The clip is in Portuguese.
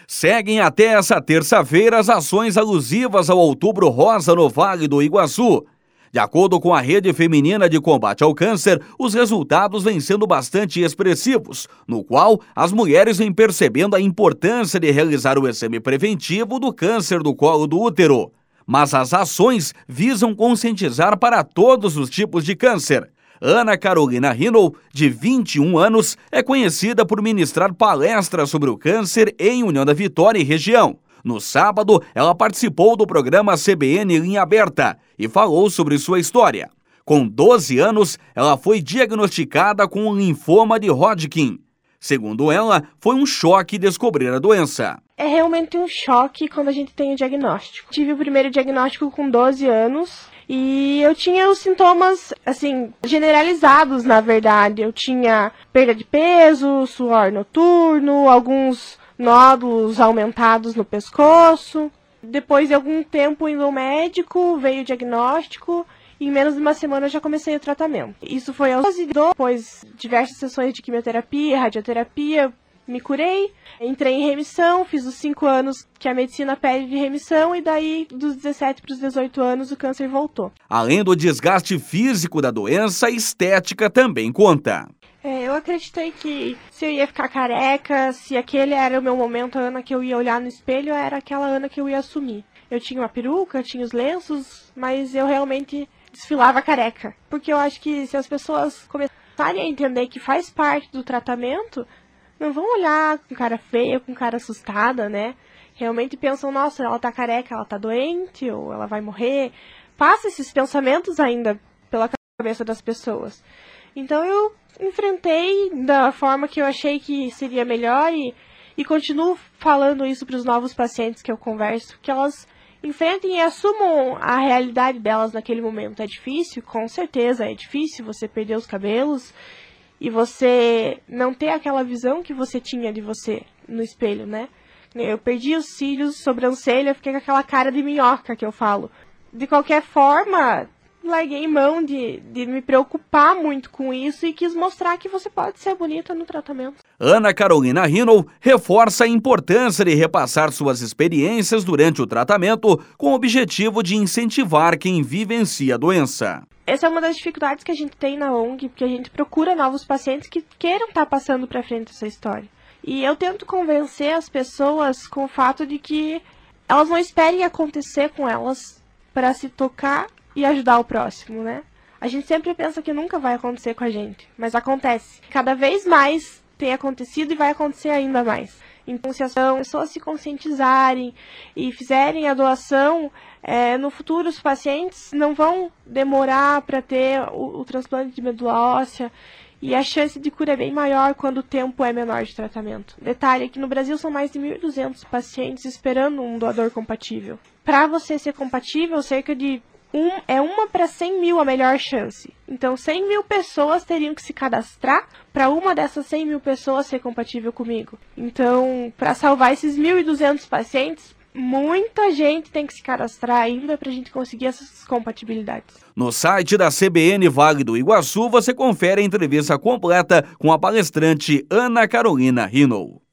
Seguem até essa terça-feira as ações alusivas ao Outubro Rosa no Vale do Iguaçu. De acordo com a Rede Feminina de Combate ao Câncer, os resultados vêm sendo bastante expressivos, no qual as mulheres vêm percebendo a importância de realizar o exame preventivo do câncer do colo do útero. Mas as ações visam conscientizar para todos os tipos de câncer. Ana Carolina Hinow, de 21 anos, é conhecida por ministrar palestras sobre o câncer em União da Vitória e região. No sábado, ela participou do programa CBN Linha Aberta e falou sobre sua história. Com 12 anos, ela foi diagnosticada com um linfoma de Hodgkin. Segundo ela, foi um choque descobrir a doença. É realmente um choque quando a gente tem o diagnóstico. Tive o primeiro diagnóstico com 12 anos. E eu tinha os sintomas, generalizados, na verdade. Eu tinha perda de peso, suor noturno, alguns nódulos aumentados no pescoço. Depois de algum tempo indo ao médico, veio o diagnóstico e em menos de uma semana eu já comecei o tratamento. Isso foi aos 12, depois diversas sessões de quimioterapia, radioterapia. Me curei, entrei em remissão, fiz os 5 anos que a medicina pede de remissão e daí dos 17 para os 18 anos o câncer voltou. Além do desgaste físico da doença, a estética também conta. Eu acreditei que se eu ia ficar careca, se aquele era o meu momento, a Ana que eu ia olhar no espelho, era aquela Ana que eu ia assumir. Eu tinha uma peruca, tinha os lenços, mas eu realmente desfilava careca. Porque eu acho que se as pessoas começarem a entender que faz parte do tratamento, não vão olhar com cara feia, com cara assustada, né? Realmente pensam, nossa, ela tá careca, ela tá doente, ou ela vai morrer. Passa esses pensamentos ainda pela cabeça das pessoas. Então eu enfrentei da forma que eu achei que seria melhor e continuo falando isso para os novos pacientes que eu converso, que elas enfrentem e assumam a realidade delas naquele momento. É difícil? Com certeza é difícil você perder os cabelos e você não ter aquela visão que você tinha de você no espelho, né? Eu perdi os cílios, sobrancelha, fiquei com aquela cara de minhoca que eu falo. De qualquer forma, larguei mão de me preocupar muito com isso e quis mostrar que você pode ser bonita no tratamento. Ana Carolina Hinow reforça a importância de repassar suas experiências durante o tratamento com o objetivo de incentivar quem vivencia a doença. Essa é uma das dificuldades que a gente tem na ONG, porque a gente procura novos pacientes que queiram estar passando para frente essa história. E eu tento convencer as pessoas com o fato de que elas não esperem acontecer com elas para se tocar e ajudar o próximo, né? A gente sempre pensa que nunca vai acontecer com a gente, mas acontece. Cada vez mais tem acontecido e vai acontecer ainda mais. Então, se as pessoas se conscientizarem e fizerem a doação, no futuro os pacientes não vão demorar para ter o transplante de medula óssea e a chance de cura é bem maior quando o tempo é menor de tratamento. Detalhe, aqui no Brasil são mais de 1.200 pacientes esperando um doador compatível. Para você ser compatível, cerca de uma para 100 mil a melhor chance. Então, 100 mil pessoas teriam que se cadastrar para uma dessas 100 mil pessoas ser compatível comigo. Então, para salvar esses 1.200 pacientes, muita gente tem que se cadastrar ainda para a gente conseguir essas compatibilidades. No site da CBN Vale do Iguaçu, você confere a entrevista completa com a palestrante Ana Carolina Hinow.